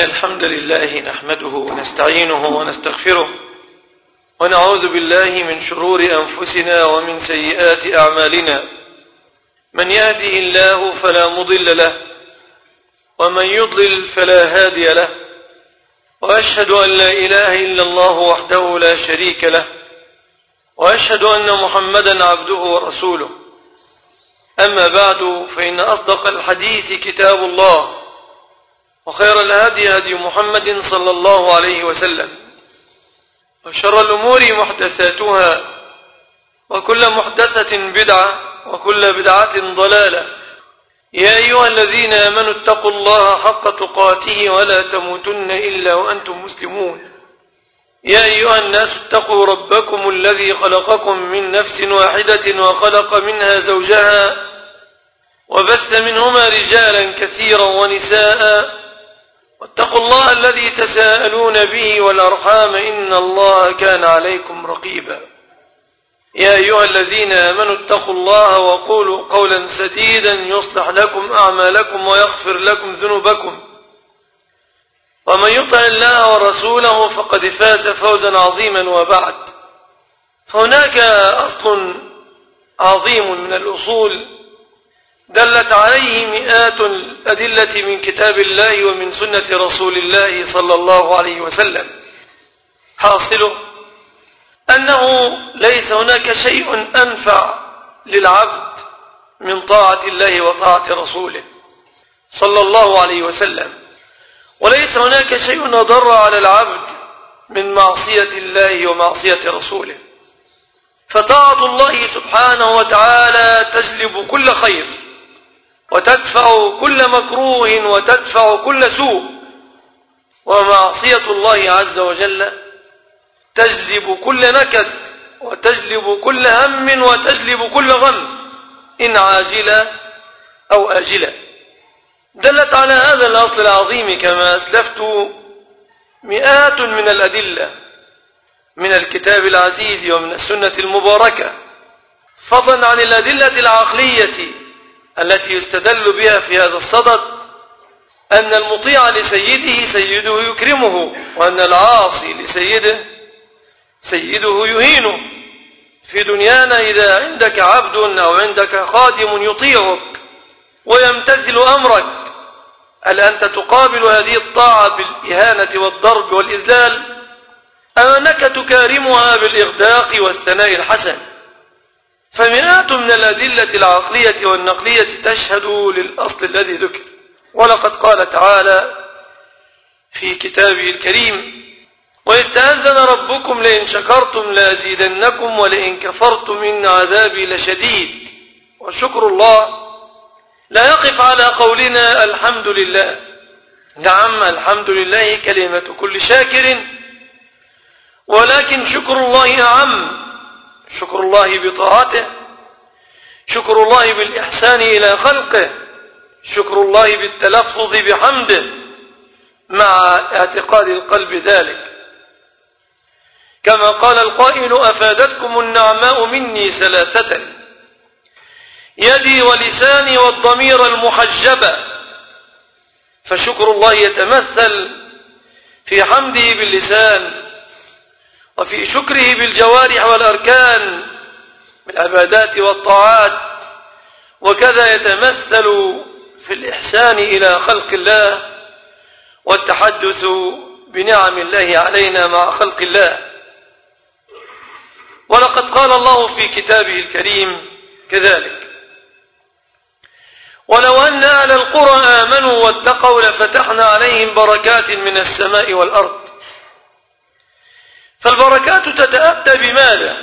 الحمد لله نحمده ونستعينه ونستغفره ونعوذ بالله من شرور أنفسنا ومن سيئات أعمالنا. من يهده الله فلا مضل له ومن يضلل فلا هادي له، وأشهد أن لا إله إلا الله وحده لا شريك له، وأشهد أن محمدا عبده ورسوله. أما بعد، فإن أصدق الحديث كتاب الله، وخير الهدي هدي محمد صلى الله عليه وسلم، وشر الأمور محدثاتها، وكل محدثة بدعة، وكل بدعة ضلالة. يا أيها الذين آمنوا اتقوا الله حق تقاته ولا تموتن إلا وأنتم مسلمون. يا أيها الناس اتقوا ربكم الذي خلقكم من نفس واحدة وخلق منها زوجها وبث منهما رجالا كثيرا ونساء، واتقوا الله الذي تساءلون به والأرحام إن الله كان عليكم رقيبا. يا أيها الذين آمنوا اتقوا الله وقولوا قولا سديدا يصلح لكم أعمالكم ويغفر لكم ذنوبكم، ومن يطع الله ورسوله فقد فاز فوزا عظيما. وبعد، فهناك أصل عظيم من الأصول دلت عليه مئات الأدلة من كتاب الله ومن سنة رسول الله صلى الله عليه وسلم. حاصله أنه ليس هناك شيء أنفع للعبد من طاعة الله وطاعة رسوله صلى الله عليه وسلم، وليس هناك شيء أضر على العبد من معصية الله ومعصية رسوله. فطاعة الله سبحانه وتعالى تجلب كل خير، وتدفع كل مكروه، وتدفع كل سوء. ومعصية الله عز وجل تجلب كل نكد، وتجلب كل هم، وتجلب كل غم، إن عاجلا أو آجلا. دلت على هذا الأصل العظيم كما أسلفت مئات من الأدلة من الكتاب العزيز ومن السنة المباركة، فضلا عن الأدلة العقلية التي يستدل بها في هذا الصدد، أن المطيع لسيده سيده يكرمه، وأن العاصي لسيده سيده يهينه. في دنيانا إذا عندك عبد أو عندك خادم يطيعك ويمتثل أمرك، هل أنت تقابل هذه الطاعة بالإهانة والضرب والإذلال، أم أنك تكارمها بالإغداق والثناء الحسن؟ فمئات من الأدلة العقلية والنقلية تشهد للأصل الذي ذكر. ولقد قال تعالى في كتابه الكريم: وإذ تأذن ربكم لئن شكرتم لأزيدنكم ولئن كفرتم إن عذابي لشديد. وشكر الله لا يقف على قولنا الحمد لله. نعم، الحمد لله كلمة كل شاكر، ولكن شكر الله أعم. شكر الله بطاعته، شكر الله بالإحسان إلى خلقه، شكر الله بالتلفظ بحمده مع اعتقاد القلب ذلك. كما قال القائل: أفادتكم النعماء مني ثلاثة: يدي ولساني والضمير المحجبة. فشكر الله يتمثل في حمده باللسان، وفي شكره بالجوارح والأركان بالعبادات والطاعات، وكذا يتمثل في الإحسان إلى خلق الله والتحدث بنعم الله علينا مع خلق الله. ولقد قال الله في كتابه الكريم كذلك: ولو أن أهل القرى آمنوا واتقوا لفتحنا عليهم بركات من السماء والأرض. فالبركات تتأتى بماذا؟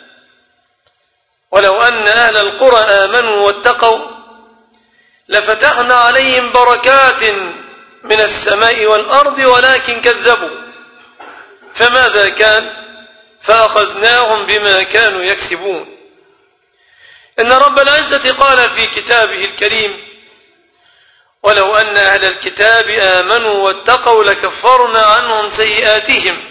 ولو أن أهل القرى آمنوا واتقوا لفتحنا عليهم بركات من السماء والأرض ولكن كذبوا. فماذا كان؟ فأخذناهم بما كانوا يكسبون. إن رب العزة قال في كتابه الكريم: ولو أن أهل الكتاب آمنوا واتقوا لكفرنا عنهم سيئاتهم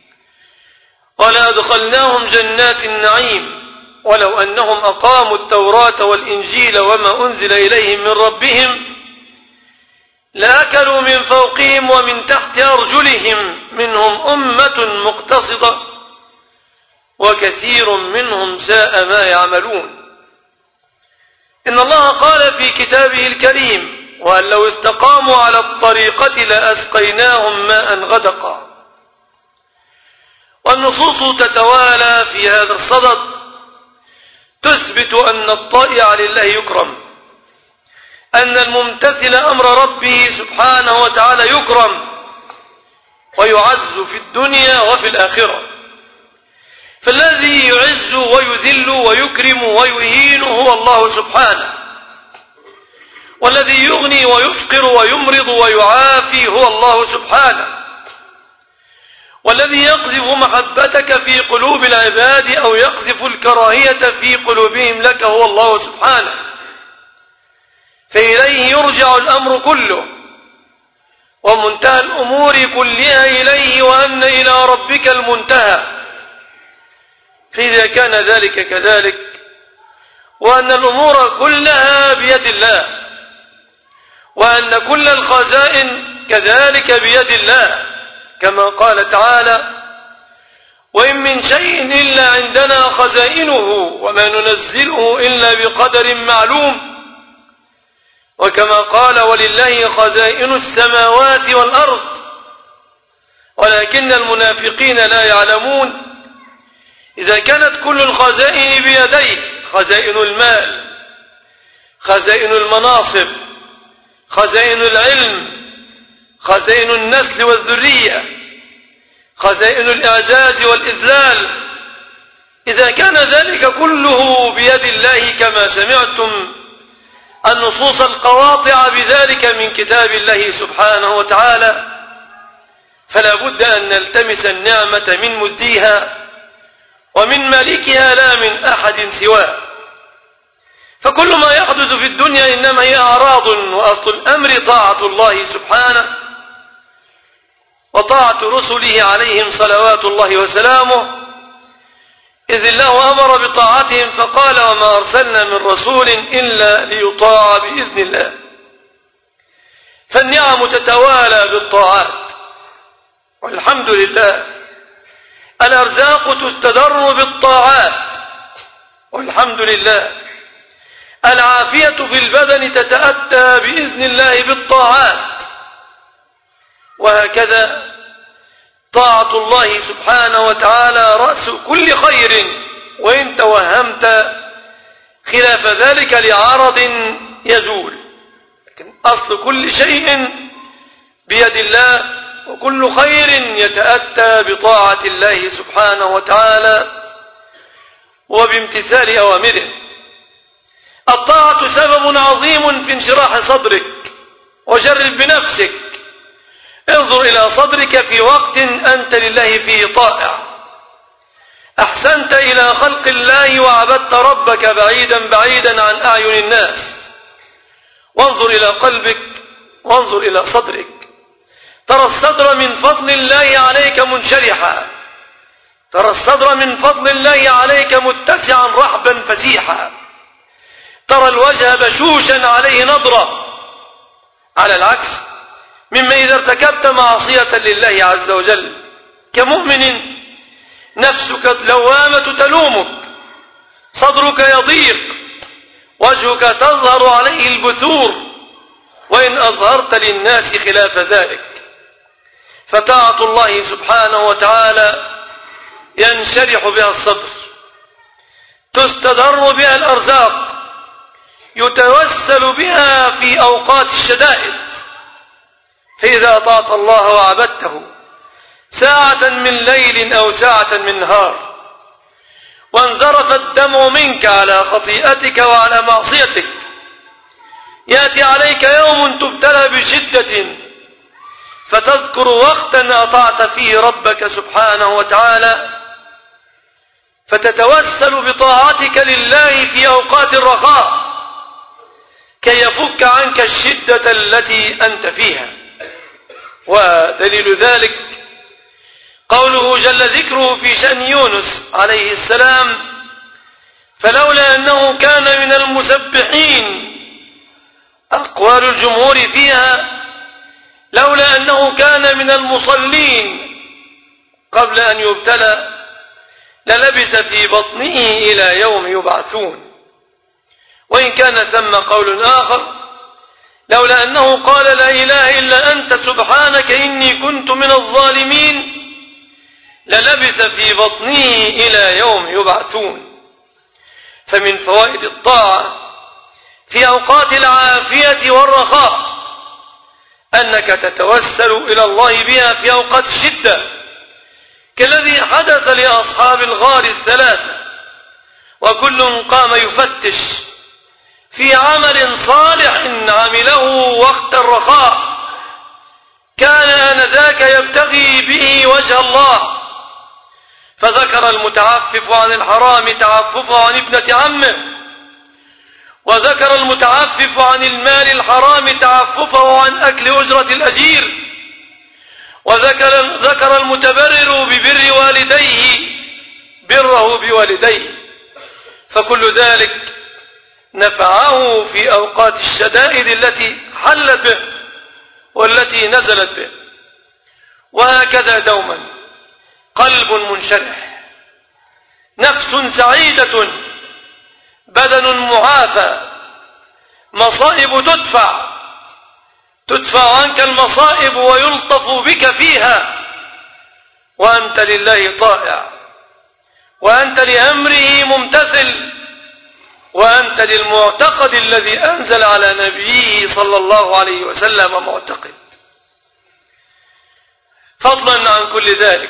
ولأدخلناهم جنات النعيم ولو أنهم أقاموا التوراة والإنجيل وما أنزل إليهم من ربهم لأكلوا من فوقهم ومن تحت أرجلهم منهم أمة مقتصدة وكثير منهم ساء ما يعملون. إن الله قال في كتابه الكريم: وأن لو استقاموا على الطريقة لأسقيناهم ماء غدقا. والنصوص تتوالى في هذا الصدد تثبت أن الطائع لله يكرم، أن الممتثل أمر ربه سبحانه وتعالى يكرم ويعز في الدنيا وفي الآخرة. فالذي يعز ويذل ويكرم ويهين هو الله سبحانه، والذي يغني ويفقر ويمرض ويعافي هو الله سبحانه، والذي يقذف محبتك في قلوب العباد أو يقذف الكراهية في قلوبهم لك هو الله سبحانه. فإليه يرجع الأمر كله، ومنتهى الأمور كلها إليه، وأن إلى ربك المنتهى. فإذا كان ذلك كذلك، وأن الأمور كلها بيد الله، وأن كل الخزائن كذلك بيد الله، كما قال تعالى: وإن من شيء إلا عندنا خزائنه وما ننزله إلا بقدر معلوم. وكما قال: ولله خزائن السماوات والأرض ولكن المنافقين لا يعلمون. إذا كانت كل الخزائن بيديه، خزائن المال، خزائن المناصب، خزائن العلم، خزائن النسل والذرية، خزائن الإعزاز والإذلال، إذا كان ذلك كله بيد الله كما سمعتم النصوص القواطع بذلك من كتاب الله سبحانه وتعالى، فلا بد أن نلتمس النعمة من مزديها ومن مالكها لا من أحد سواه. فكل ما يحدث في الدنيا إنما هي أعراض، وأصل الأمر طاعة الله سبحانه وطاعة رسله عليهم صلوات الله وسلامه، إذ الله أمر بطاعتهم فقال: وما أرسلنا من رسول إلا ليطاع بإذن الله. فالنعم تتوالى بالطاعات، والحمد لله. الأرزاق تستدر بالطاعات، والحمد لله. العافية في البدن تتأتى بإذن الله بالطاعات، وهكذا طاعة الله سبحانه وتعالى رأس كل خير، وإن توهمت خلاف ذلك لعرض يزول. لكن أصل كل شيء بيد الله، وكل خير يتأتى بطاعة الله سبحانه وتعالى وبامتثال أوامره. الطاعة سبب عظيم في انشراح صدرك، وجرب بنفسك، انظر إلى صدرك في وقت أنت لله فيه طائع، أحسنت إلى خلق الله وعبدت ربك بعيدا عن أعين الناس. وانظر إلى قلبك، وانظر إلى صدرك، ترى الصدر من فضل الله عليك منشرحا، ترى الصدر من فضل الله عليك متسعا رحبا فسيحا، ترى الوجه بشوشا عليه نضرة، على العكس مما إذا ارتكبت معصية لله عز وجل كمؤمن نفسك لوامة تلومك، صدرك يضيق، وجهك تظهر عليه البثور، وإن أظهرت للناس خلاف ذلك. فطاعة الله سبحانه وتعالى ينشرح بها الصدر، تستدر بها الأرزاق، يتوسل بها في أوقات الشدائد. فإذا أطعت الله وعبدته ساعة من ليل أو ساعة من نهار، وانذرف الدمع منك على خطيئتك وعلى معصيتك، يأتي عليك يوم تبتلى بشدة فتذكر وقتا أطعت فيه ربك سبحانه وتعالى، فتتوسل بطاعتك لله في أوقات الرخاء كي يفك عنك الشدة التي أنت فيها. ودليل ذلك قوله جل ذكره في شأن يونس عليه السلام: فلولا أنه كان من المسبحين. أقوال الجمهور فيها لولا أنه كان من المصلين قبل أن يبتلى للبث في بطنه إلى يوم يبعثون. وإن كان ثم قول آخر: لولا أنه قال لا إله إلا أنت سبحانك إني كنت من الظالمين للبث في بطنه إلى يوم يبعثون. فمن فوائد الطاعة في أوقات العافية والرخاء أنك تتوسل إلى الله بها في أوقات الشدة، كالذي حدث لأصحاب الغار الثلاثة، وكل قام يفتش في عمل صالح عمله وقت الرخاء كان آنذاك يبتغي به وجه الله، فذكر المتعفف عن الحرام تعففه عن ابنة عمه، وذكر المتعفف عن المال الحرام تعففه عن أكل أجرة الأجير، وذكر المتبرر ببر والديه بره بوالديه، فكل ذلك نفعه في أوقات الشدائد التي حلت به والتي نزلت به. وهكذا دوما قلب منشرح، نفس سعيدة، بدن معافى، مصائب تدفع عنك المصائب ويلطف بك فيها، وأنت لله طائع، وأنت لأمره ممتثل، وأنت للمعتقد الذي أنزل على نبيه صلى الله عليه وسلم معتقد. فضلا عن كل ذلك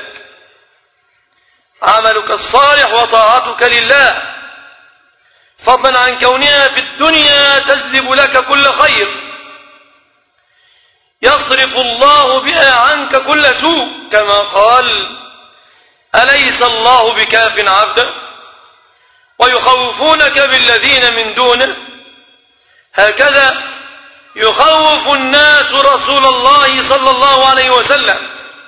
عملك الصالح وطاعتك لله، فضلا عن كونها في الدنيا تجلب لك كل خير، يصرف الله بها عنك كل سوء، كما قال: أليس الله بكاف عبده ويخوفونك بالذين من دونه. هكذا يخوف الناس رسول الله صلى الله عليه وسلم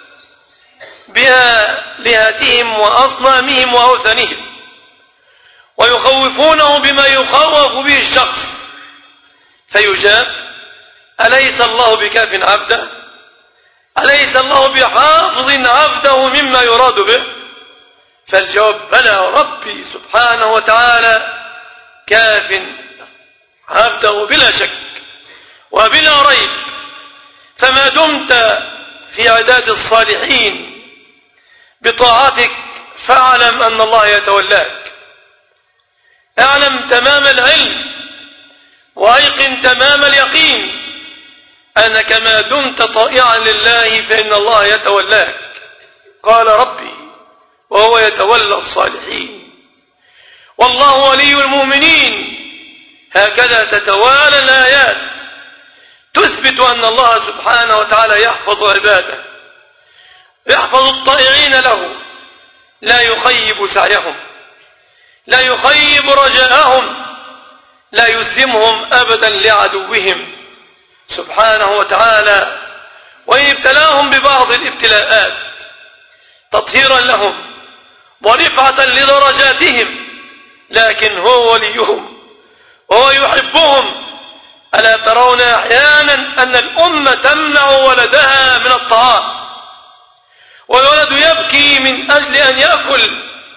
بآلهتهم وأصنامهم وأوثانهم، ويخوفونه بما يخوف به الشخص، فيجاب: أليس الله بكاف عبده؟ أليس الله بحافظ عبده مما يراد به؟ فالجواب: بلى ربي سبحانه وتعالى كاف عبده بلا شك وبلا ريب. فما دمت في عداد الصالحين بطاعتك فاعلم أن الله يتولاك، اعلم تمام العلم وأيقن تمام اليقين أنك ما دمت طائعا لله فإن الله يتولاك. قال ربي: وهو يتولى الصالحين، والله ولي المؤمنين. هكذا تتوالى الآيات تثبت أن الله سبحانه وتعالى يحفظ عباده، يحفظ الطائعين له، لا يخيب سعيهم، لا يخيب رجاءهم، لا يسلمهم أبدا لعدوهم سبحانه وتعالى. وإن ابتلاهم ببعض الابتلاءات تطهيرا لهم ورفعة لدرجاتهم، لكن هو وليهم وهو يحبهم. ألا ترون أحيانا أن الأم تمنع ولدها من الطعام، والولد يبكي من أجل أن يأكل،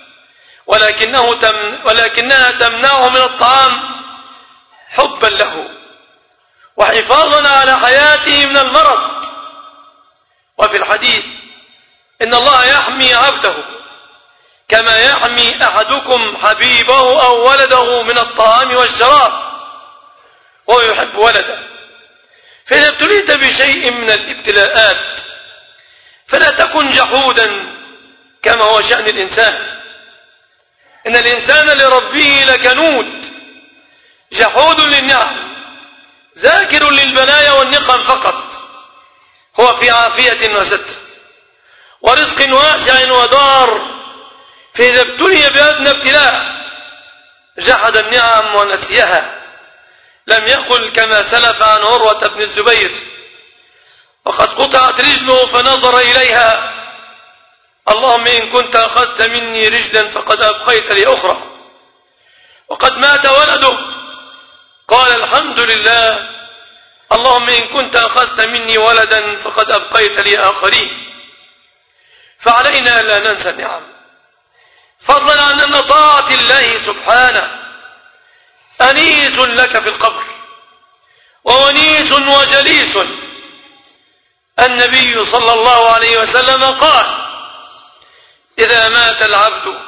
ولكنها تمنعه من الطعام حبا له وحفاظا على حياته من المرض. وفي الحديث: إن الله يحمي عبده كما يحمي أحدكم حبيبه أو ولده من الطعام والشراب، وهو يحب ولده. فإذا ابتليت بشيء من الابتلاءات فلا تكن جحودا كما هو شأن الإنسان. إن الإنسان لربه لكنود جحود للنعم، ذاكر للبلايا والنقم فقط. هو في عافية وستر ورزق واسع ودار، فإذا ابتلي بأدنى ابتلاء جحد النعم ونسيها. لم يقل كما سلف عن عروة بن الزبير: وقد قطعت رجله فنظر إليها: اللهم إن كنت أخذت مني رجلا فقد أبقيت لي أخرى. وقد مات ولده قال: الحمد لله اللهم إن كنت أخذت مني ولدا فقد أبقيت لي آخرين. فعلينا لا ننسى النعم، فضلا عن أن طاعة الله سبحانه أنيس لك في القبر وونيس وجليس. النبي صلى الله عليه وسلم قال: إذا مات العبد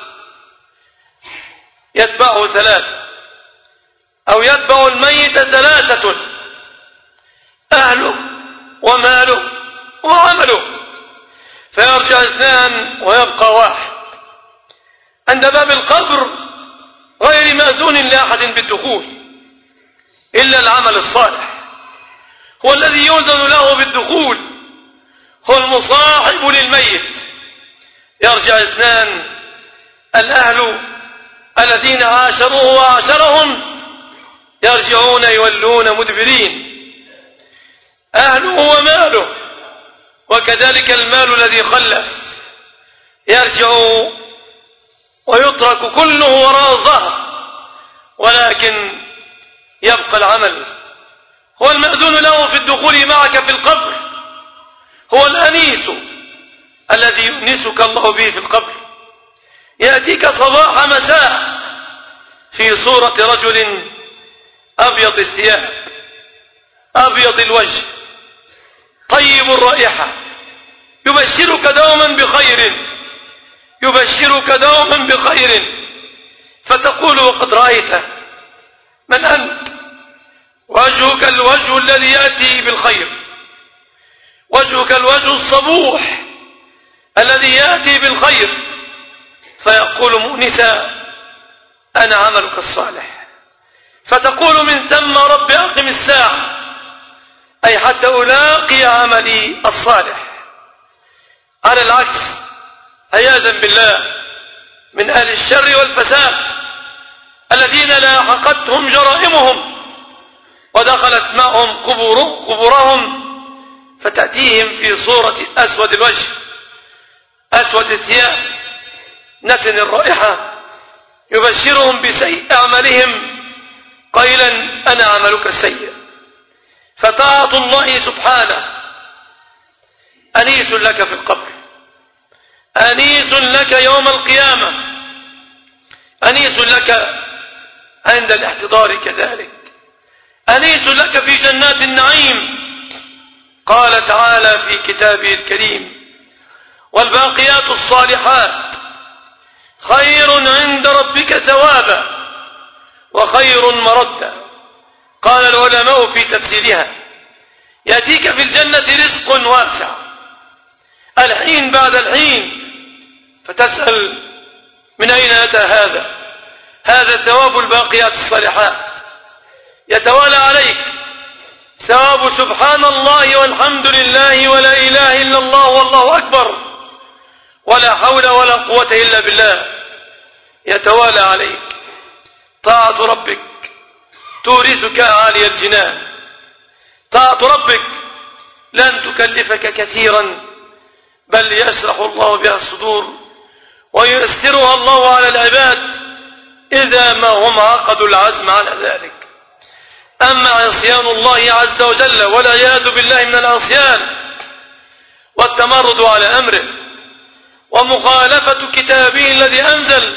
يتبعه ثلاثة، أو يتبع الميت ثلاثة: أهله وماله وعمله، فيرجع اثنان ويبقى واحد عند باب القبر غير مأذون لأحد بالدخول إلا العمل الصالح، هو الذي يؤذن له بالدخول، هو المصاحب للميت. يرجع اثنان: الأهل الذين عاشروه وعاشرهم يرجعون يولون مدبرين، أهله وماله، وكذلك المال الذي خلف يرجع ويترك كله وراء الظهر، ولكن يبقى العمل، هو المأذون له في الدخول معك في القبر، هو الأنيس الذي يؤنسك الله به في القبر. يأتيك صباح مساء في صورة رجل أبيض الثياب أبيض الوجه طيب الرائحة، يبشرك دوما بخير، يبشرك دوما بخير، فتقول وقد رأيته: من أنت؟ وجهك الوجه الذي يأتي بالخير، وجهك الوجه الصبوح الذي يأتي بالخير. فيقول مؤنسا: أنا عملك الصالح. فتقول من ثم: رب أقم الساعة، أي حتى ألاقي عملي الصالح. على العكس عياذا بالله من أهل الشر والفساد الذين لاحقتهم جرائمهم ودخلت معهم قبورهم، فتأتيهم في صورة أسود الوجه أسود الثياب نتن الرائحة، يبشرهم بسيء أعمالهم قائلا: أنا عملك السيء. فطاعة الله سبحانه أنيس لك في القبر، أنيس لك يوم القيامة، أنيس لك عند الاحتضار، كذلك أنيس لك في جنات النعيم. قال تعالى في كتابه الكريم: والباقيات الصالحات خير عند ربك ثوابا وخير مردا. قال العلماء في تفسيرها: يأتيك في الجنة رزق واسع الحين بعد الحين، فتسأل من أين أتى هذا ثواب الباقيات الصالحات. يتوالى عليك ثواب سبحان الله والحمد لله ولا إله إلا الله والله أكبر ولا حول ولا قوة إلا بالله. يتوالى عليك طاعة ربك تورثك أعالي الجنان. طاعة ربك لن تكلفك كثيرا، بل يشرح الله بها الصدور وييسرها الله على العباد إذا ما هم عقدوا العزم على ذلك. أما عصيان الله عز وجل والعياذ بالله من العصيان والتمرد على أمره ومخالفة كتابه الذي أنزل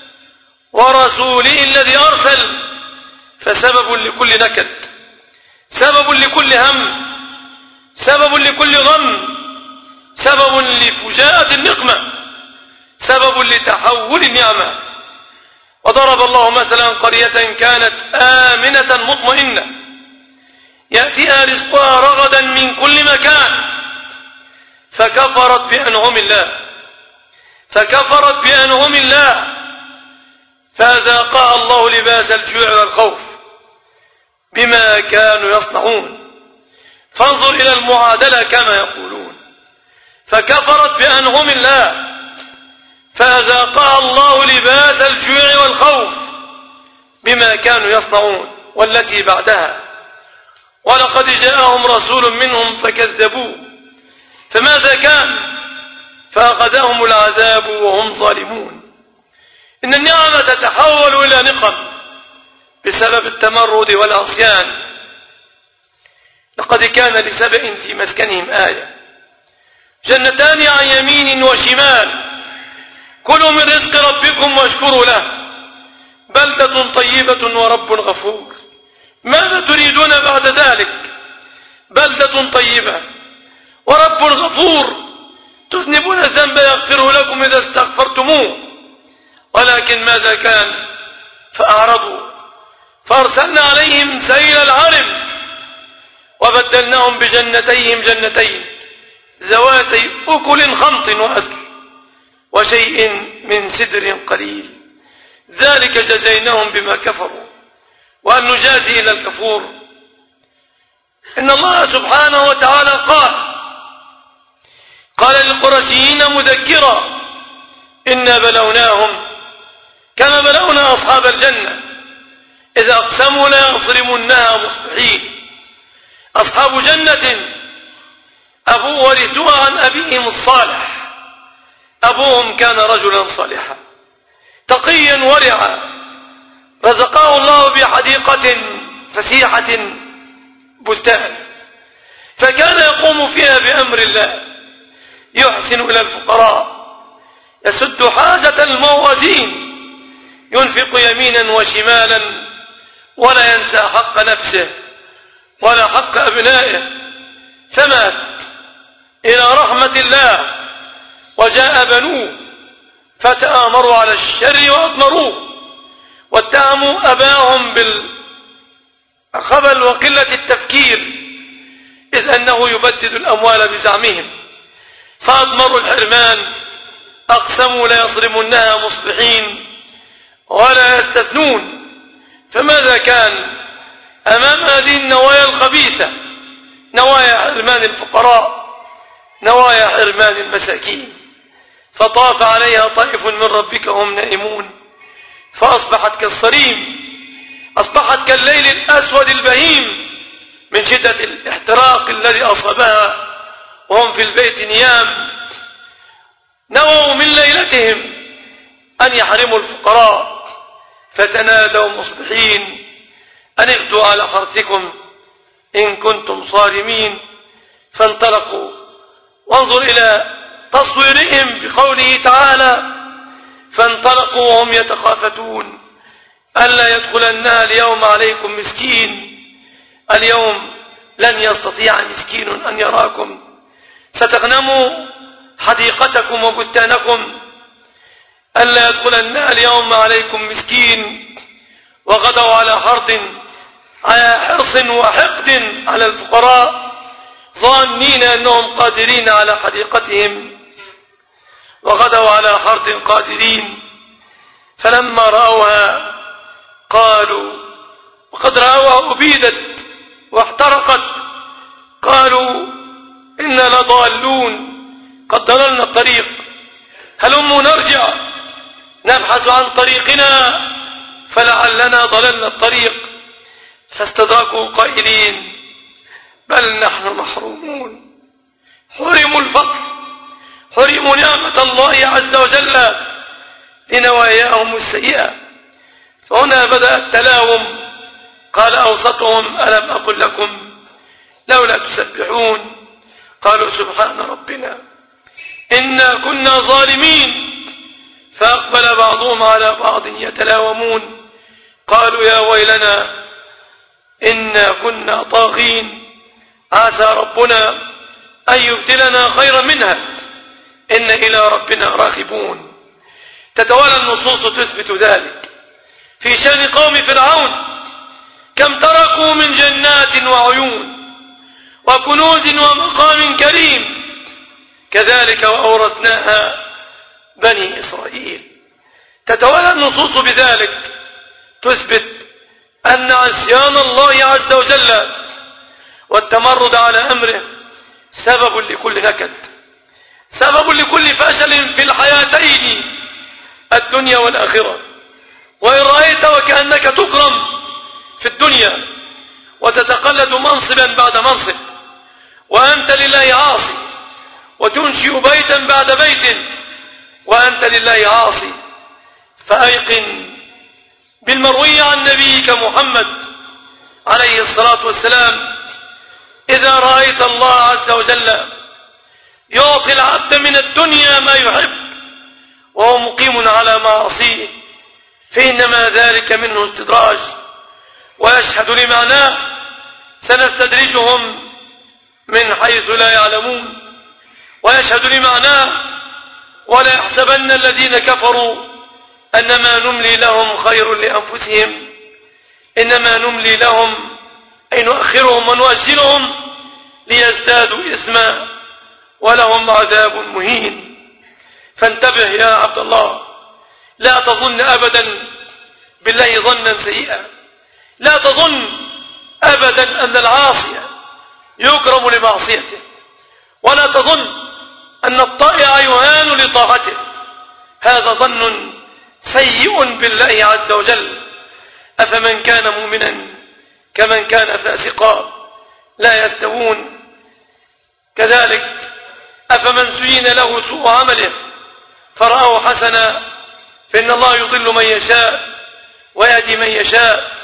ورسوله الذي أرسل، فسبب لكل نكد، سبب لكل هم، سبب لكل غم، سبب لفجاءة النقمة، سبب لتحول النعمة. وضرب الله مثلا قرية كانت آمنة مطمئنة يأتيها رزقها رغدا من كل مكان فكفرت بأنعم الله فأذاقها الله لباس الجوع والخوف بما كانوا يصنعون. فانظر إلى المعادلة كما يقولون: فكفرت بأنعم الله فأذاقها الله لباس الجوع والخوف بما كانوا يصنعون. والتي بعدها: ولقد جاءهم رسول منهم فكذبوه فماذا كان؟ فأخذهم العذاب وهم ظالمون. إن النعمة تتحول إلى نقم بسبب التمرد والعصيان. لقد كان لسبأ في مسكنهم آية جنتان عن يمين وشمال كلوا من رزق ربكم واشكروا له بلدة طيبة ورب غفور. ماذا تريدون بعد ذلك؟ بلدة طيبة ورب غفور تذنبون الذنب يغفره لكم إذا استغفرتموه. ولكن ماذا كان؟ فأعرضوا فأرسلنا عليهم سيل العرم وبدلناهم بجنتيهم جنتين ذواتي أكل خمط وأثل وشيء من سدر قليل ذلك جزيناهم بما كفروا وأن نجازي إلى الكفور. إن الله سبحانه وتعالى قال للقرشيين مذكرا إنا بلوناهم كما بلونا أصحاب الجنة إذا أقسموا ليصرمنها مصبحين. أصحاب جنة ورثوها عن أبيهم الصالح. أبوهم كان رجلا صالحا تقيا ورعا رزقه الله بحديقة فسيحة بستان فكان يقوم فيها بأمر الله يحسن إلى الفقراء يسد حاجة الموازين ينفق يمينا وشمالا ولا ينسى حق نفسه ولا حق أبنائه. فمات إلى رحمة الله وجاء بنوه فتآمروا على الشر وأضمروه واتهموا أباهم بالخبل وقلة التفكير إذ أنه يبدد الأموال بزعمهم فأضمروا الحرمان أقسموا ليصرمنها مصبحين ولا يستثنون. فماذا كان أمام هذه النوايا الخبيثة؟ نوايا حرمان الفقراء نوايا حرمان المساكين. فطاف عليها طائف من ربك وهم نائمون فأصبحت كالصريم أصبحت كالليل الأسود البهيم من شدة الاحتراق الذي أصابها وهم في البيت نيام. نووا من ليلتهم أن يحرموا الفقراء فتنادوا مصبحين أن اغدوا على حرثكم إن كنتم صارمين. فانطلقوا. وانظر إلى تصويرهم بقوله تعالى فانطلقوا وهم يتخافتون ألا يدخلنها اليوم عليكم مسكين. اليوم لن يستطيع مسكين أن يراكم ستغنموا حديقتكم وبستانكم. ألا يدخلنها اليوم عليكم مسكين. وغدوا على حرص وحقد على الفقراء ظانين أنهم قادرين على حديقتهم وغدوا على حرث قادرين. فلما رأوها قالوا وقد رأوها أبيدت واحترقت قالوا إنا لضالون قد ضللنا الطريق هلموا نرجع نبحث عن طريقنا فلعلنا ضللنا الطريق. فاستدركوا قائلين بل نحن محرومون حرموا الفضل حرموا نعمة الله عز وجل لنواياهم السيئة. فهنا بدأ التلاوم. قال أوسطهم ألم أقل لكم لولا تسبحون قالوا سبحان ربنا إنا كنا ظالمين. فأقبل بعضهم على بعض يتلاومون قالوا يا ويلنا إنا كنا طاغين عسى ربنا أن يبدلنا خيرا منها إن إلى ربنا راغبون. تتوالى النصوص تثبت ذلك في شأن قوم فرعون كم تركوا من جنات وعيون وكنوز ومقام كريم كذلك وأورثناها بني إسرائيل. تتوالى النصوص بذلك تثبت أن عصيان الله عز وجل والتمرد على أمره سبب لكل نكد سبب لكل فشل في الحياتين الدنيا والآخرة. وإن رأيت وكأنك تكرم في الدنيا وتتقلد منصبا بعد منصب وأنت لله عاصي وتنشئ بيتا بعد بيت وأنت لله عاصي فأيقن بالمروي عن نبيك محمد عليه الصلاة والسلام إذا رأيت الله عز وجل يعطي العبد من الدنيا ما يحب وهو مقيم على معاصيه فإنما ذلك منه استدراج. ويشهد لمعناه سنستدرجهم من حيث لا يعلمون. ويشهد لمعناه ولا يحسبن الذين كفروا أنما نملي لهم خير لأنفسهم إنما نملي لهم أي نؤخرهم ونؤجلهم ليزدادوا إثما ولهم عذاب مهين. فانتبه يا عبد الله، لا تظن أبدا بالله ظنا سيئا، لا تظن أبدا أن العاصي يكرم لمعصيته، ولا تظن أن الطائع يهان لطاعته، هذا ظن سيء بالله عز وجل. أفمن كان مؤمنا كمن كان فاسقا لا يستوون. كذلك أفمن زين له سوء عمله فرآه حسنا فإن الله يضل من يشاء ويهدي من يشاء.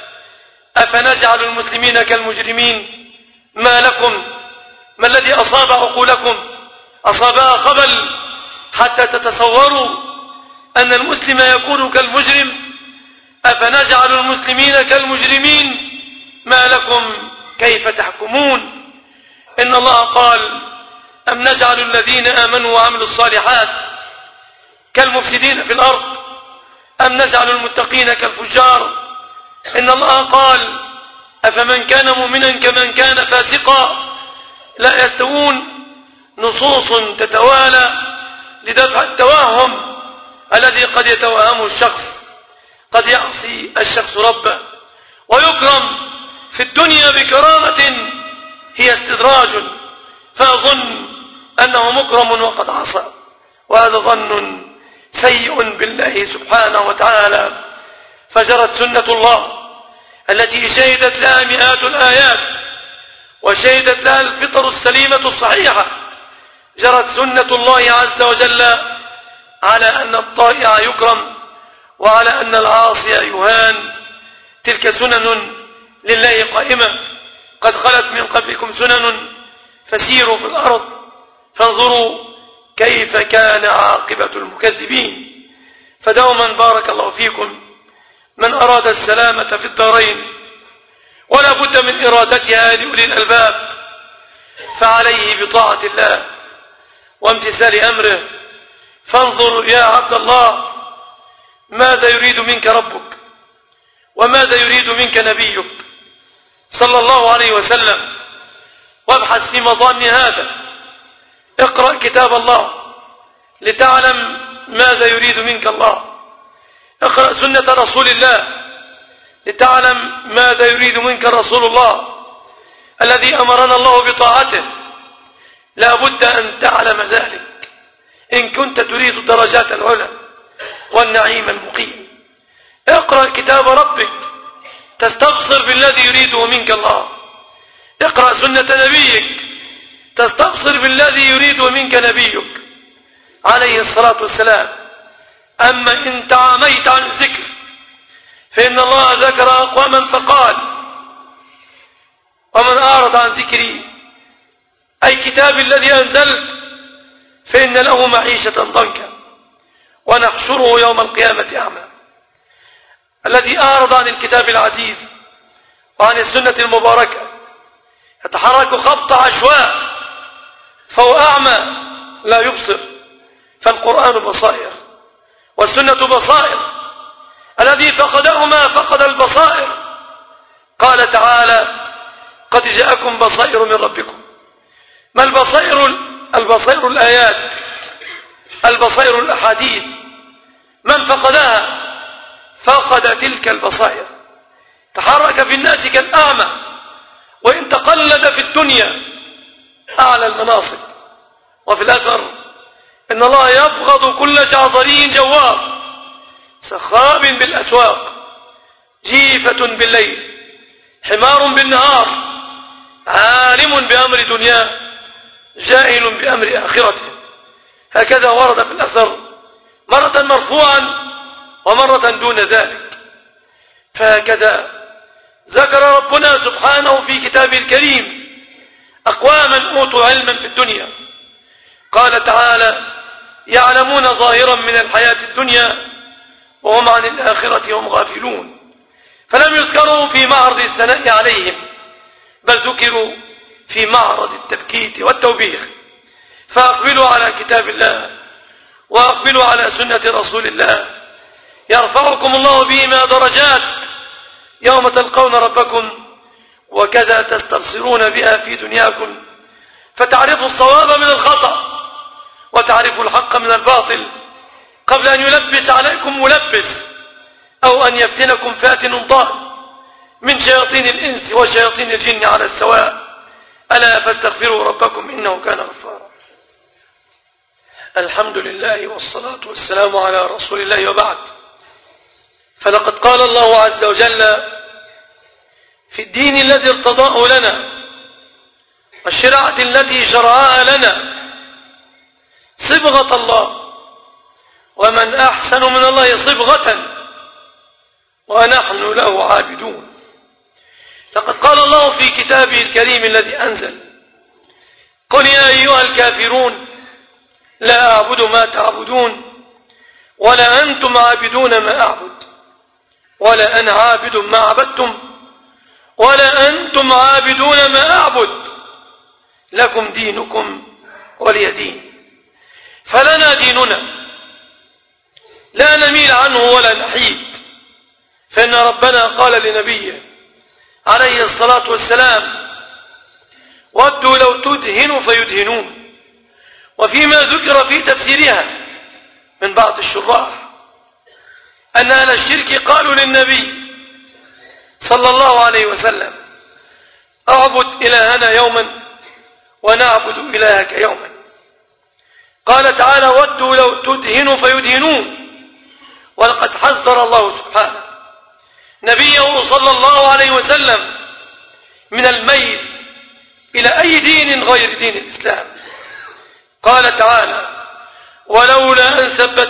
أفنجعل المسلمين كالمجرمين ما لكم ما الذي أصاب عقولكم أصابها خبل حتى تتصوروا أن المسلم يكون كالمجرم. أفنجعل المسلمين كالمجرمين ما لكم كيف تحكمون. إن الله قال أم نجعل الذين آمنوا وعملوا الصالحات كالمفسدين في الأرض أم نجعل المتقين كالفجار. إن الله قال أفمن كان مؤمنا كمن كان فاسقا لا يستوون. نصوص تتوالى لدفع التوهم الذي قد يتوهمه الشخص. قد يعصي الشخص ربه ويكرم في الدنيا بكرامة هي استدراج فيظن أنه مكرم وقد عصى، وهذا ظن سيء بالله سبحانه وتعالى. فجرت سنة الله التي شهدت لها مئات الآيات وشهدت لها الفطر السليمة الصحيحة، جرت سنة الله عز وجل على أن الطائع يكرم وعلى أن العاصي يهان. تلك سنن لله قائمة، قد خلت من قبلكم سنن فسيروا في الأرض فانظروا كيف كان عاقبة المكذبين. فدوما بارك الله فيكم من أراد السلامة في الدارين ولا بد من إرادتها لأولي الألباب فعليه بطاعة الله وامتثال أمره. فانظر يا عبد الله ماذا يريد منك ربك وماذا يريد منك نبيك صلى الله عليه وسلم، وابحث في مظان هذا. اقرأ كتاب الله لتعلم ماذا يريد منك الله. اقرأ سنة رسول الله لتعلم ماذا يريد منك رسول الله الذي أمرنا الله بطاعته. لا بد أن تعلم ذلك إن كنت تريد الدرجات العلى والنعيم المقيم. اقرأ كتاب ربك تستبصر بالذي يريده منك الله. اقرأ سنة نبيك تستبصر بالذي يريده منك نبيك عليه الصلاة والسلام. أما إن تعاميت عن الذكر فإن الله ذكر أقواما فقال ومن أعرض عن ذكري أي كتاب الذي أنزلت فإن له معيشة ضنكا ونحشره يوم القيامة أعمى. الذي أعرض عن الكتاب العزيز وعن السنة المباركة يتحرك خبط عشواء فهو أعمى لا يبصر. فالقرآن بصائر والسنة بصائر، الذي فقدهما فقد البصائر. قال تعالى قد جاءكم بصائر من ربكم. ما البصائر؟ البصائر الآيات، البصائر الأحاديث. من فقدها فقد تلك البصائر، تحرك في الناس كالأعمى وإن تقلد في الدنيا أعلى المناصب. وفي الأثر إن الله يبغض كل جعظري جوار سخاب بالأسواق جيفة بالليل حمار بالنهار عالم بأمر دنياه جاهل بأمر آخرته. هكذا ورد في الأثر مرة مرفوعا ومرة دون ذلك. فهكذا ذكر ربنا سبحانه في كتابه الكريم أقواما أوتوا علما في الدنيا. قال تعالى: يعلمون ظاهرا من الحياة الدنيا وهم عن الآخرة هم غافلون. فلم يذكروا في معرض الثناء عليهم، بل ذكروا في معرض التبكيت والتوبيخ. فأقبلوا على كتاب الله وأقبلوا على سنة رسول الله، يرفعكم الله بهما درجات يوم تلقون ربكم، وكذا تستبصرون بها في دنياكم، فتعرفوا الصواب من الخطأ وتعرفوا الحق من الباطل قبل أن يلبس عليكم ملبس أو أن يفتنكم فاتن ضال من شياطين الإنس وشياطين الجن على السواء. ألا فاستغفروا ربكم إنه كان غفارا. الحمد لله والصلاة والسلام على رسول الله، وبعد. فلقد قال الله عز وجل في الدين الذي ارتضاه لنا والشرعة التي شرعها لنا: صبغة الله، ومن أحسن من الله صبغة ونحن له عابدون. لقد قال الله في كتابه الكريم الذي أنزل: قل يا أيها الكافرون لا أعبد ما تعبدون ولا أنتم عابدون ما أعبد ولا أنا عابد ما عبدتم ولا أنتم عابدون ما أعبد لكم دينكم ولي دين. فلنا ديننا لا نميل عنه ولا نحيد، فإن ربنا قال لنبيه عليه الصلاة والسلام: ودوا لو تدهنوا فيدهنون. وفيما ذكر في تفسيرها من بعض الشراح أن أهل الشرك قالوا للنبي صلى الله عليه وسلم: أعبد إلهنا يوما ونعبد إلهك يوما. قال تعالى: ودوا لو تدهنوا فيدهنون. ولقد حذر الله سبحانه نبيه صلى الله عليه وسلم من الميل إلى أي دين غير دين الإسلام. قال تعالى: ولولا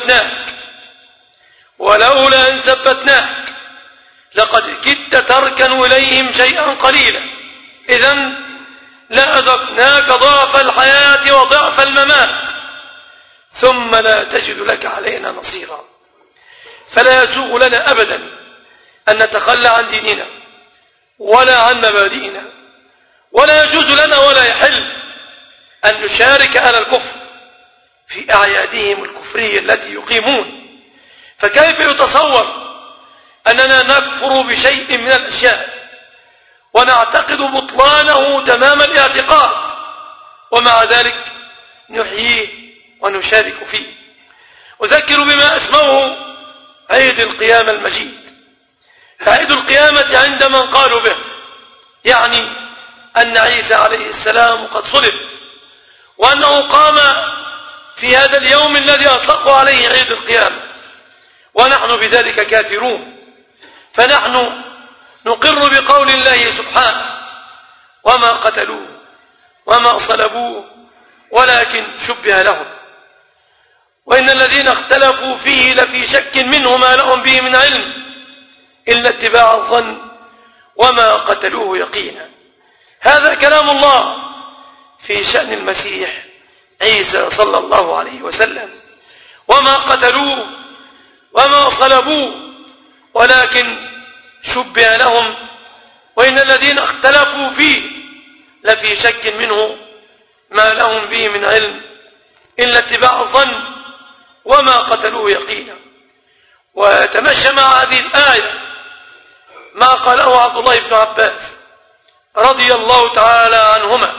أن ثبتناك لقد كدت تركن إليهم شيئا قليلا، إذن لأذقناك ضعف الحياة وضعف الممات ثم لا تجد لك علينا نصيرا. فلا يسوغ لنا أبدا أن نتخلى عن ديننا ولا عن مبادئنا، ولا يجوز لنا ولا يحل أن نشارك أهل الكفر في أعيادهم الكفرية التي يقيمون. فكيف يتصور أننا نكفر بشيء من الأشياء ونعتقد بطلانه تمام الاعتقاد ومع ذلك نحييه ونشارك فيه؟ أذكر بما اسمه عيد القيامة المجيد. فعيد القيامة عند من قالوا به يعني أن عيسى عليه السلام قد صلب، وأنه قام في هذا اليوم الذي أطلقوا عليه عيد القيامة، ونحن بذلك كافرون. فنحن نقر بقول الله سبحانه: وما قتلوه وما صلبوه ولكن شبه لهم، وإن الذين اختلفوا فيه لفي شك منه ما لهم به من علم إلا اتباع الظن وما قتلوه يقينا. هذا كلام الله في شأن المسيح عيسى صلى الله عليه وسلم: وما قتلوه وما صلبوه ولكن شبه لهم، وإن الذين اختلفوا فيه لفي شك منه ما لهم به من علم إلا اتباع الظن وما قتلوه يقينا. ويتمشى مع هذه الآية ما قاله عبد الله بن عباس رضي الله تعالى عنهما،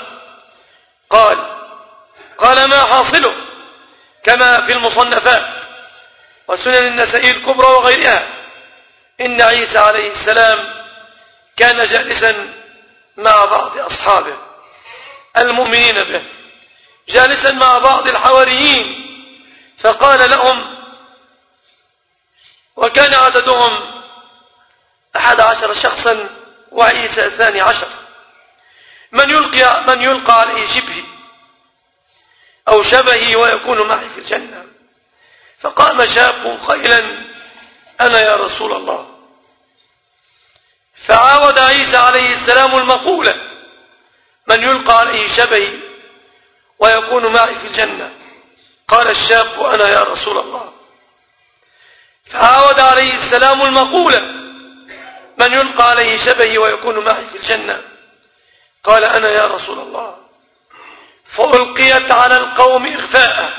قال ما حاصله كما في المصنفات وسنن النسائي الكبرى وغيرها: إن عيسى عليه السلام كان جالسا مع بعض أصحابه المؤمنين به، جالسا مع بعض الحواريين، فقال لهم، وكان عددهم 11 شخصا وعيسى 12: من يلقى عليه شبهي أو شبهي ويكون معي في الجنة. فقام شاب قائلا: أنا يا رسول الله. فعاود عيسى عليه السلام المقولة من يلقى عليه شبهي ويكون معي في الجنة؟ قال الشاب: أنا يا رسول الله. فعاود عليه السلام المقولة: من يلقى عليه شبهي ويكون معي في الجنة؟ قال: أنا يا رسول الله. فألقيت على القوم إخفاء،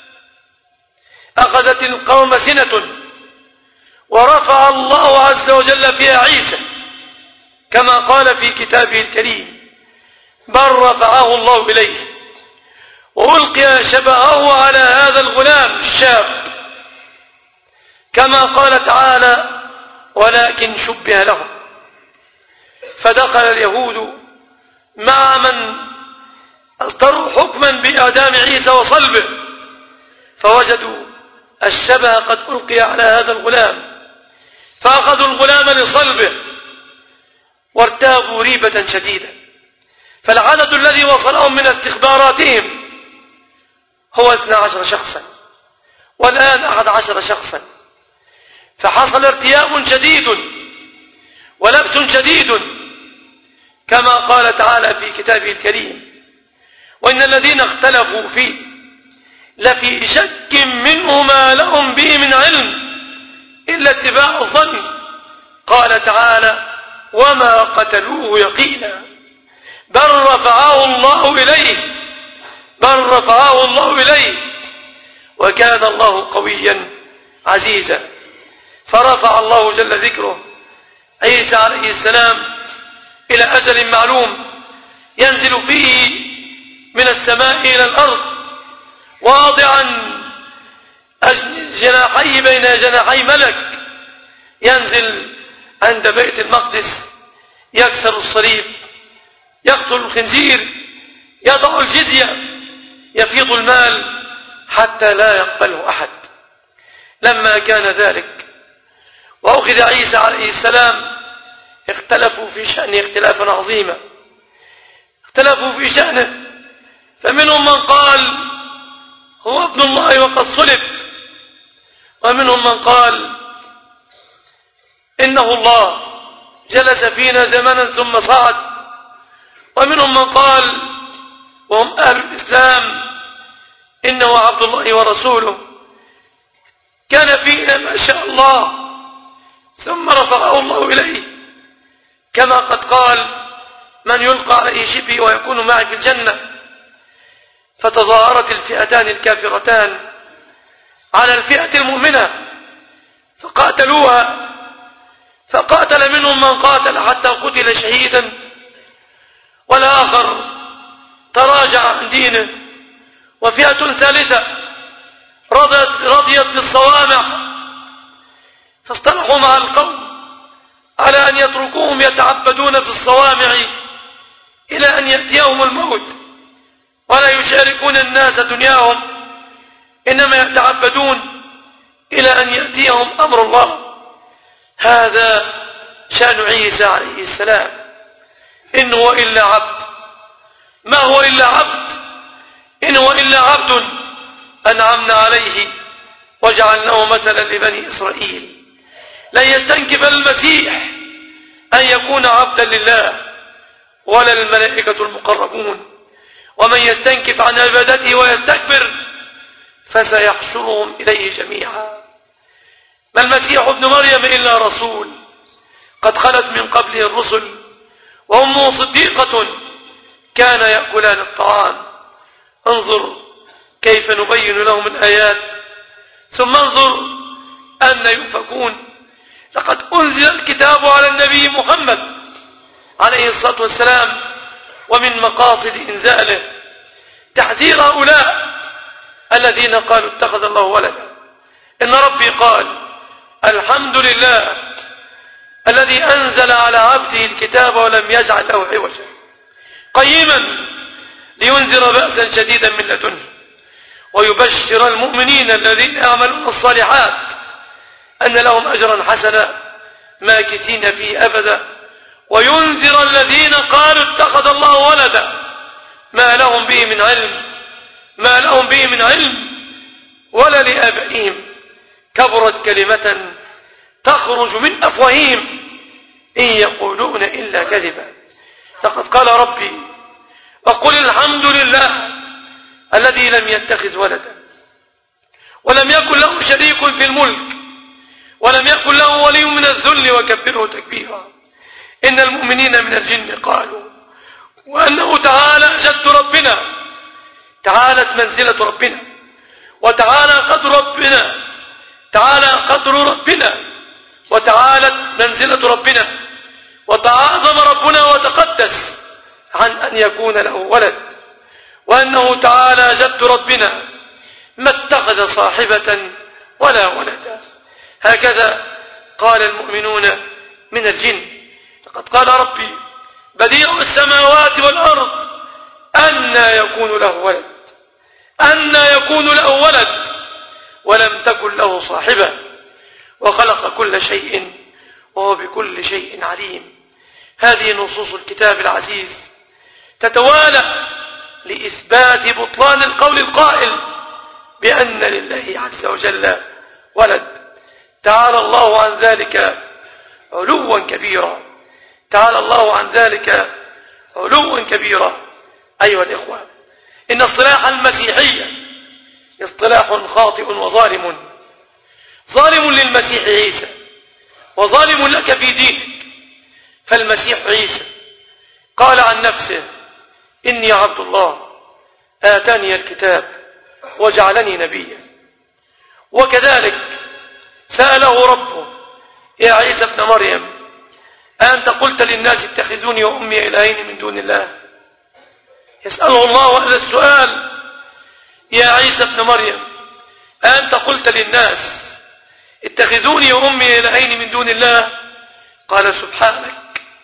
أخذت القوم سنة، ورفع الله عز وجل فيها عيسى كما قال في كتابه الكريم: بل رفعه الله إليه، وألقي شبهه على هذا الغلام الشاب كما قال تعالى: ولكن شبه لهم. فدخل اليهود مع من أصدروا حكما بإعدام عيسى وصلبه، فوجدوا الشبه قد ألقي على هذا الغلام، فأخذوا الغلام لصلبه وارتابوا ريبة شديدة. فالعدد الذي وصلهم من استخباراتهم هو 12 شخصا، والآن 11 شخصا. فحصل ارتياب شديد ولبس شديد كما قال تعالى في كتابه الكريم: وإن الذين اختلفوا فيه لفي شك منه ما لهم به من علم إلا اتباع الظن. قال تعالى: وما قتلوه يقينا بل رفعه الله إليه، بل رفعه الله إليه، وكان الله قويا عزيزا. فرفع الله جل ذكره عيسى عليه السلام إلى أجل معلوم ينزل فيه من السماء إلى الأرض واضعا جناحيه بين جناحي ملك، ينزل عند بيت المقدس يكسر الصليب، يقتل الخنزير، يضع الجزية، يفيض المال حتى لا يقبله أحد. لما كان ذلك وأخذ عيسى عليه السلام اختلفوا في شأنه اختلافا عظيما، اختلفوا في شأنه، فمنهم من قال هو ابن الله وقد صلب، ومنهم من قال إنه الله جلس فينا زمنا ثم صعد، ومنهم من قال وهم أهل الإسلام إنه عبد الله ورسوله كان فينا ما شاء الله ثم رفعه الله إليه، كما قد قال: من يلقى عليه شبهي ويكون معي في الجنة. فتظاهرت الفئتان الكافرتان على الفئة المؤمنة فقاتلوها، فقاتل منهم من قاتل حتى قتل شهيدا، والآخر تراجع عن دينه. وفئة ثالثة رضيت بالصوامع، فاصطلحوا مع القوم على أن يتركوهم يتعبدون في الصوامع إلى أن يأتيهم الموت، ولا يشاركون الناس دنياهم، إنما يتعبدون إلى أن يأتيهم أمر الله. هذا شأن عيسى عليه السلام، إن هو إلا عبد، ما هو إلا عبد، إن هو إلا عبد أنعمنا عليه وجعلناه مثلا لبني إسرائيل. لن يستنكف المسيح أن يكون عبدا لله ولا الملائكة المقربون، ومن يستنكف عن عبادته ويستكبر فسيحشرهم إليه جميعا. ما المسيح ابن مريم إلا رسول قد خلت من قبله الرسل وأمه صديقة كان يأكلان الطعام. انظر كيف نبين لهم الآيات ثم انظر أن يؤفكون. لقد أنزل الكتاب على النبي محمد عليه الصلاة والسلام، ومن مقاصد إنزاله تحذير هؤلاء الذين قالوا اتخذ الله ولدا. إن ربي قال: الحمد لله الذي أنزل على عبده الكتاب ولم يجعل له عوجا قيما لينذر بأسا شديدا من لدنه ويبشر المؤمنين الذين يعملون الصالحات أن لهم أجرا حسنا ماكثين فيه أبدا وينذر الذين قالوا اتخذ الله ولدا ما لهم به من علم، ما لهم به من علم ولا لآبائهم كبرت كلمة تخرج من أفواههم إن يقولون إلا كذبا. لقد قال ربي: وقل الحمد لله الذي لم يتخذ ولدا ولم يكن له شريك في الملك ولم يكن له ولي من الذل وكبره تكبيرا. إن المؤمنين من الجن قالوا وأنه تعالى جد ربنا، تعالت منزلة ربنا، وتعالى قدر ربنا، تعالى قدر ربنا، وتعالت منزلة ربنا، وتعاظم ربنا وتقدس عن أن يكون له ولد، وأنه تعالى جد ربنا ما اتخذ صاحبة ولا ولدا. هكذا قال المؤمنون من الجن. لقد قال ربي بديع السماوات والأرض أنى يكون له ولد، أنى يكون له ولد ولم تكن له صاحبة، وخلق كل شيء وهو بكل شيء عليم. هذه نصوص الكتاب العزيز تتوالى لإثبات بطلان القول القائل بأن لله عز وجل ولد. تعالى الله عن ذلك علوا كبيرا، تعالى الله عن ذلك علوا كبيرا. أيها الإخوة، إن اصطلاح المسيحية اصطلاح خاطئ وظالم، ظالم للمسيح عيسى وظالم لك في دينك. فالمسيح عيسى قال عن نفسه إني عبد الله آتاني الكتاب وجعلني نبيا. وكذلك سأله ربه يا عيسى ابن مريم أنت قلت للناس اتخذوني وأمي إلهين من دون الله؟ يسأله الله هذا السؤال: يا عيسى ابن مريم أنت قلت للناس اتخذوني وأمي إلهين من دون الله؟ قال سبحانك،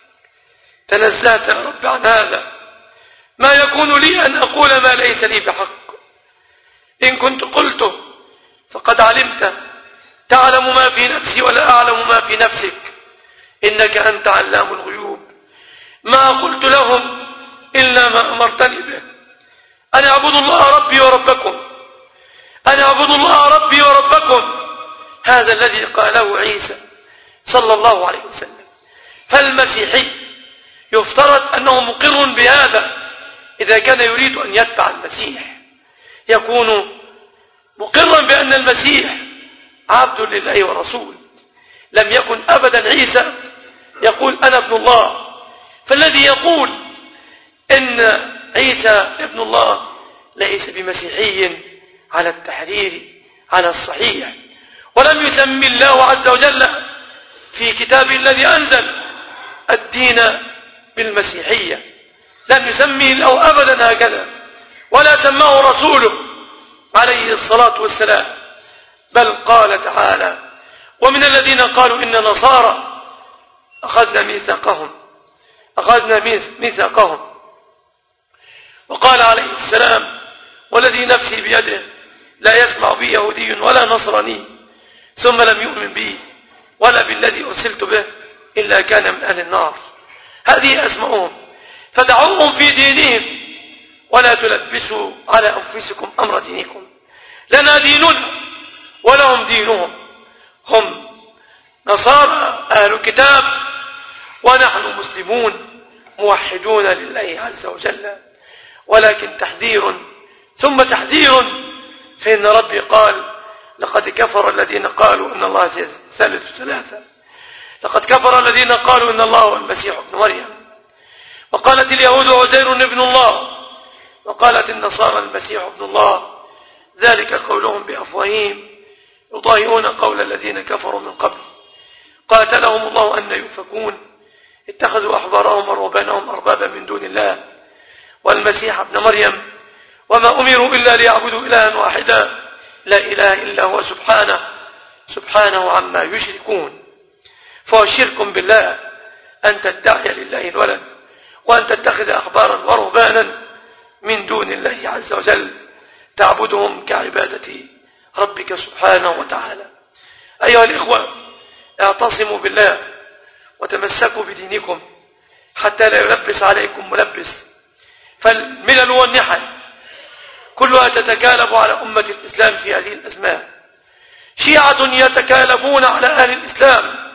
تنزهت يا رب عن هذا، ما يكون لي أن أقول ما ليس لي بحق، إن كنت قلته فقد علمت، تعلم ما في نفسي ولا أعلم ما في نفسك، إنك أنت علام الغيوب. ما قلت لهم إلا ما أمرتني به، أن اعبدوا الله ربي وربكم، أن اعبدوا الله ربي وربكم. هذا الذي قاله عيسى صلى الله عليه وسلم. فالمسيحي يفترض أنه مقر بهذا إذا كان يريد أن يتبع المسيح، يكون مقرا بأن المسيح عبد لله ورسول. لم يكن أبدا عيسى يقول أنا ابن الله. فالذي يقول إن عيسى ابن الله ليس بمسيحي على التحرير على الصحيح، ولم يسمي الله عز وجل في كتابه الذي أنزل الدين بالمسيحية، لم يسميه الله أبدا هكذا، ولا سماه رسوله عليه الصلاة والسلام. بل قال تعالى: ومن الذين قالوا إن نصارى أخذنا ميثاقهم. وقال عليه السلام: والذي نفسي بيده لا يسمع بي يهودي ولا نصراني ثم لم يؤمن بي ولا بالذي أرسلت به إلا كان من أهل النار. هذه أسماؤهم، فدعوهم في دينهم ولا تلبسوا على أنفسكم أمر دينكم. لنا ديننا ولهم دينهم، هم نصارى أهل الكتاب ونحن مسلمون موحدون لله عز وجل. ولكن تحذير ثم تحذير، فإن ربي قال: لقد كفر الذين قالوا إن الله ثالث ثلاثة، لقد كفر الذين قالوا إن الله هو المسيح ابن مريم، وقالت اليهود عزير ابن الله، وقالت النصارى المسيح ابن الله، ذلك قولهم بأفواههم يضاهئون قول الذين كفروا من قبل قاتلهم الله أن يؤفكون. اتخذوا أحبارهم ورهبانهم أربابا من دون الله والمسيح ابن مريم وما أمروا إلا ليعبدوا إلها واحدا لا إله إلا هو سبحانه عما يشركون. فهو شرك بالله أن تدعي لله الولد وأن تتخذ أحبارا ورهبانا من دون الله عز وجل تعبدهم كعبادة ربك سبحانه وتعالى. أيها الإخوة، اعتصموا بالله وتمسكوا بدينكم حتى لا يلبس عليكم ملبس. فالملل والنحل كلها تتكالب على أمة الإسلام في هذه الأزمان. شيعة يتكالبون على أهل الإسلام،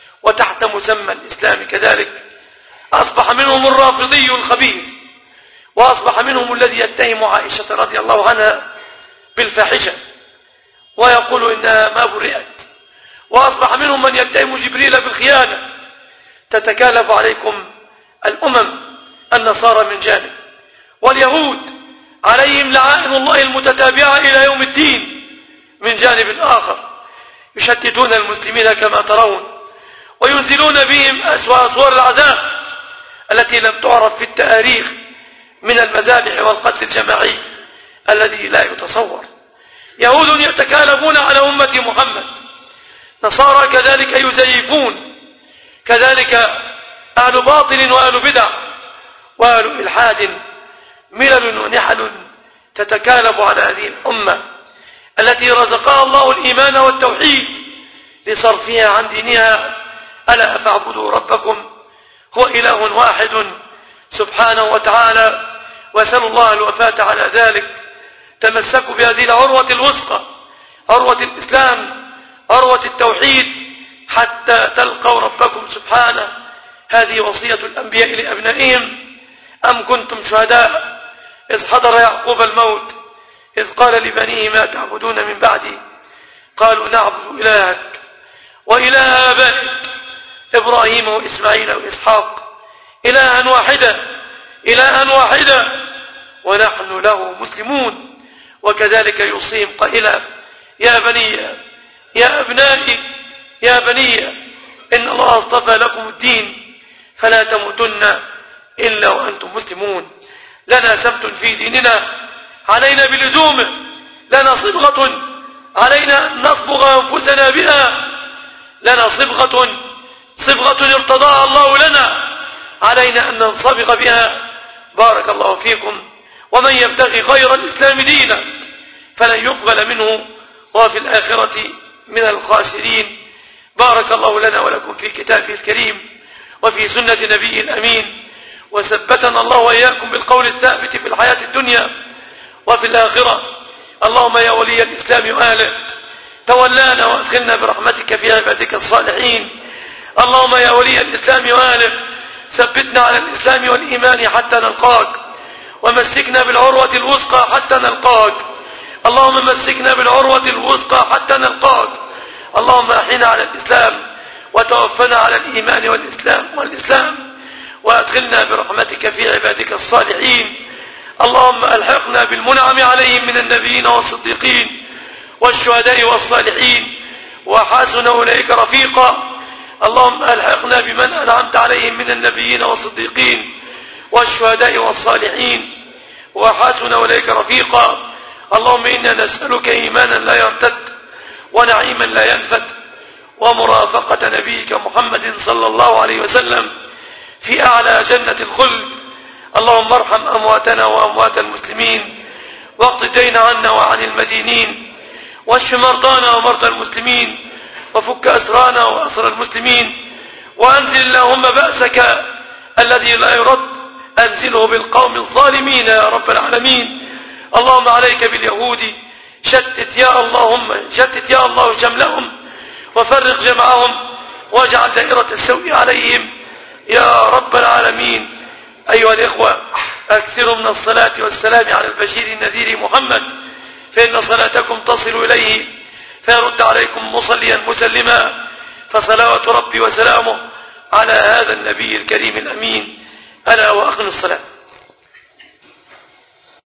وتحت مسمى الإسلام كذلك أصبح منهم الرافضي الخبيث وأصبح منهم الذي يتهم عائشة رضي الله عنها بالفاحشة ويقول إنها ما برئت، وأصبح منهم من يتهم جبريل بالخيانة. تتكالب عليكم الأمم النصارى من جانب، واليهود عليهم لعائن الله المتتابعة إلى يوم الدين من جانب آخر، يشتتون المسلمين كما ترون، وينزلون بهم أسوأ صور العذاب التي لم تعرف في التاريخ من المذابح والقتل الجماعي الذي لا يتصور. يهود يتكالبون على أمة محمد، نصارى كذلك يزيفون، كذلك أهل باطل وأهل بدع وأهل إلحاد، ملل ونحل تتكالب على هذه الأمة التي رزقها الله الإيمان والتوحيد لصرفها عن دينها. ألا فاعبدوا ربكم، هو إله واحد سبحانه وتعالى، وأسأل الله الوفاة على ذلك. تمسكوا بهذه العروة الوثقى، عروة الإسلام، عروة التوحيد، حتى تلقوا ربكم سبحانه. هذه وصية الأنبياء لأبنائهم. أم كنتم شهداء إذ حضر يعقوب الموت إذ قال لبنيه ما تعبدون من بعدي قالوا نعبد إلهك وإله آبائك إبراهيم وإسماعيل وإسحاق إلها واحدا ونحن له مسلمون. وكذلك يوصيهم قائلا يا بني يا أبنائي يا بني إن الله اصطفى لكم الدين فلا تموتن إلا وأنتم مسلمون. لنا سبت في ديننا علينا بلزومه، لنا صبغة علينا أن نصبغ أنفسنا بها، لنا صبغة ارتضاها الله لنا علينا أن ننصبغ بها. بارك الله فيكم. ومن يبتغي غير الإسلام دينا فلن يقبل منه وهو في الآخرة من الخاسرين. بارك الله لنا ولكم في كتابه الكريم وفي سنة نبيه الأمين، وثبتنا الله وإياكم بالقول الثابت في الحياة الدنيا وفي الآخرة. اللهم يا ولي الإسلام وأهله تولانا وأدخلنا برحمتك في عبادك الصالحين. اللهم يا ولي الإسلام وأهله ثبتنا على الإسلام والإيمان حتى نلقاك، ومسكنا بالعروة الوثقى حتى نلقاك. اللهم مسكنا بالعروة الوثقى حتى نلقاك. اللهم أحينا على الإسلام وتوفنا على الإيمان والإسلام وأدخلنا برحمتك في عبادك الصالحين. اللهم ألحقنا بالمنعم عليهم من النبيين والصديقين والشهداء والصالحين وحسن أولئك رفيقا. اللهم ألحقنا بمن أنعمت عليهم من النبيين والصديقين والشهداء والصالحين وحسن أولئك رفيقا. اللهم إنا نسألك إيمانا لا يرتد ونعيما لا ينفد ومرافقة نبيك محمد صلى الله عليه وسلم في أعلى جنة الخلد. اللهم ارحم أمواتنا وأموات المسلمين، واقض الدين عنا وعن المدينين، واشف مرضانا ومرضى المسلمين، وفك أسرانا وأسر المسلمين، وأنزل اللهم بأسك الذي لا يرد أنزله بالقوم الظالمين يا رب العالمين. اللهم عليك باليهود، شتت يا الله شملهم وفرق جمعهم واجعل دائرة السوء عليهم يا رب العالمين. أيها الإخوة، أكثروا من الصلاة والسلام على البشير النذير محمد، فإن صلاتكم تصل إليه فيرد عليكم مصليا مسلما، فصلوات ربي وسلامه على هذا النبي الكريم الأمين. ألا وأقم الصلاة.